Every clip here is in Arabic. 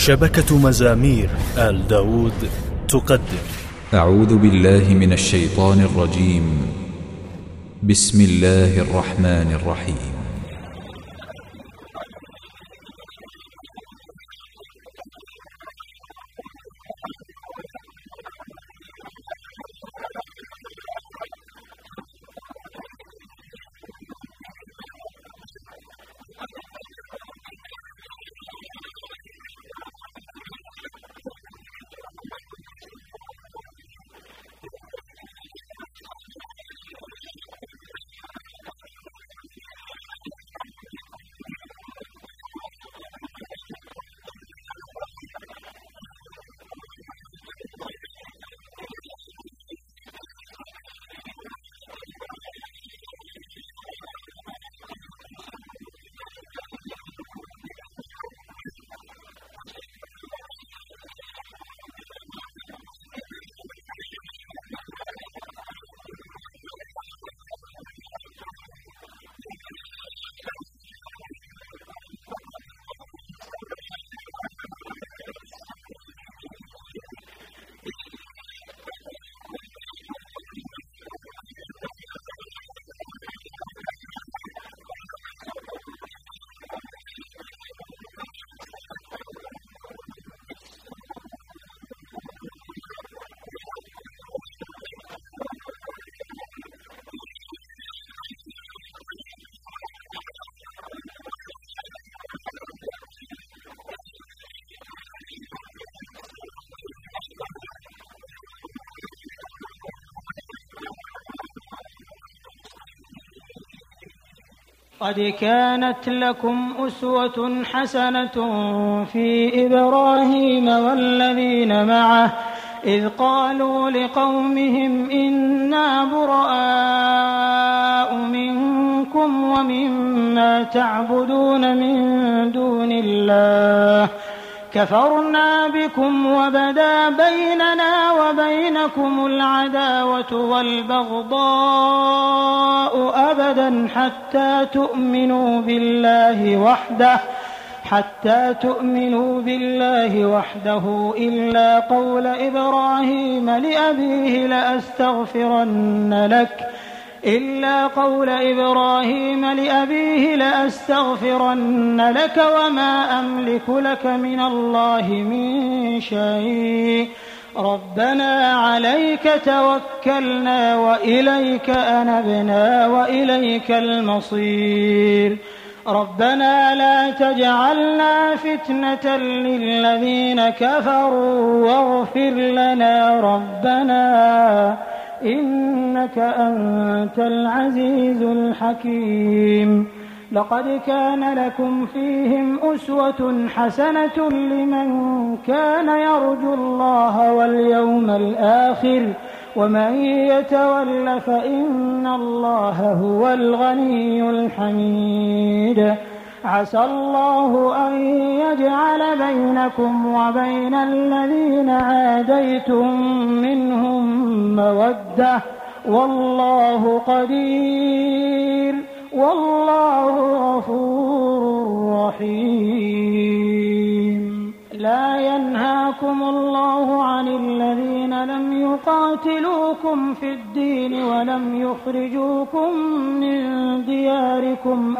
شبكة مزامير آل داود تقدم. أعوذ بالله من الشيطان الرجيم. بسم الله الرحمن الرحيم. قد كانت لكم أسوة حسنة في إبراهيم والذين معه إذ قالوا لقومهم إنا براء منكم ومما تعبدون من دون الله كفرنا بكم وبدا بيننا وبينكم العداوة والبغضاء أبدا حتى تؤمنوا بالله وحده إلا قول إبراهيم لأبيه لأستغفرن لك وما أملك لك من الله من شيء ربنا عليك توكلنا وإليك أنبنا وإليك المصير ربنا لا تجعلنا فتنة للذين كفروا واغفر لنا ربنا إنك أنت العزيز الحكيم. لقد كان لكم فيهم أسوة حسنة لمن كان يرجو الله واليوم الآخر ومن يتول فإن الله هو الغني الحميد. عسى الله أن يجعل بينكم وبين الذين عاديتم منهم مودة والله قدير والله غفور رحيم. لا ينهاكم الله عن الذين لم يقاتلوكم في الدين ولم يخرجوكم من دياركم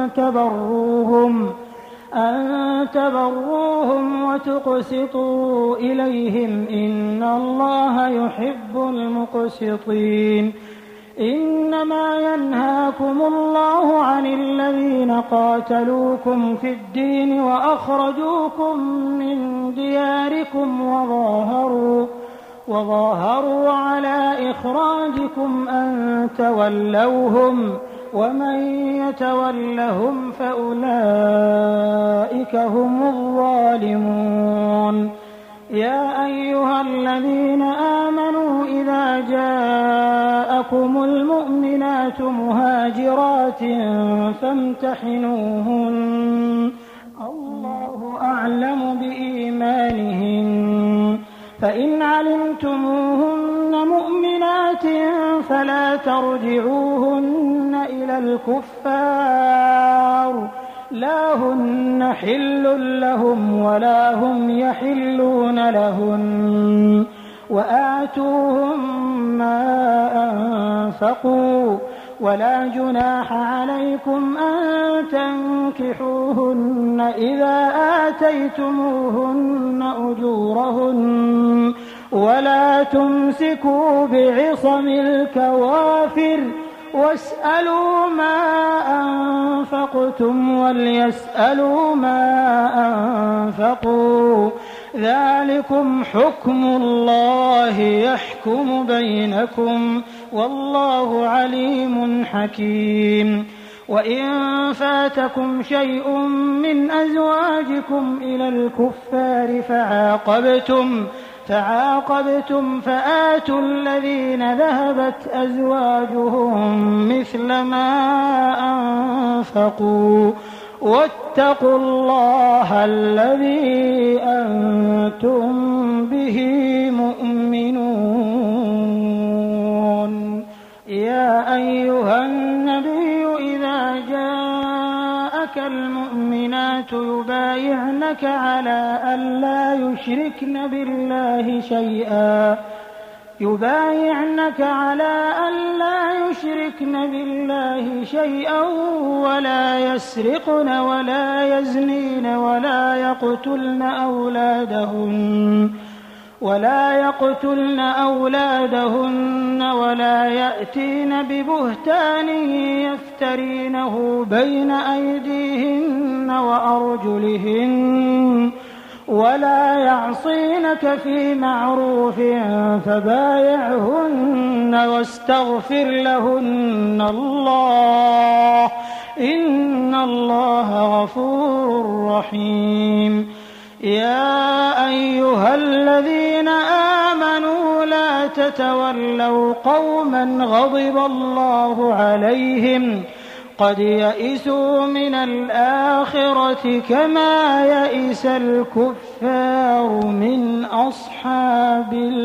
أن تبروهم وتقسطوا إليهم إن الله يحب المقسطين. إنما ينهاكم الله عن الذين قاتلوكم في الدين وأخرجوكم من دياركم وظاهروا على إخراجكم أن تولوهم ومن يتولهم فأولئك هم الظالمون. يا أيها الذين آمنوا إذا جاءكم المؤمنات مهاجرات فامتحنوهن الله أعلم بإيمانهن فإن علمتموهن مؤمنات فلا ترجعوهن إلى الكفار لا هن حل لهم ولا هم يحلون لهن وآتوهم ما أنفقوا ولا جناح عليكم أن تنكحوهن إذا آتيتموهن أجورهن ولا تمسكوا بعصم الكوافر واسألوا ما أنفقتم وليسألوا ما أنفقوا ذلكم حكم الله يحكم بينكم والله عليم حكيم. وإن فاتكم شيء من أزواجكم إلى الكفار فعاقبتم فآتوا الذين ذهبت أزواجهم مثل ما أنفقوا واتقوا الله الذي أنتم به مؤمنون. يا أيها النبي إذا جاءك المؤمنات يبايعنك على أن لا يشركن بالله شيئا ولا يسرقن ولا يزنين ولا يقتلن أولادهن ولا يأتين ببهتان يفترينه بين أيديهن وأرجلهن ولا يعصينك في معروف فبايعهن واستغفر لهن الله إن الله غفور رحيم. يا أيها الذين آمنوا لا تتولوا قوما غضب الله عليهم قد يئسوا من الآخرة كما يئس الكفار من أصحاب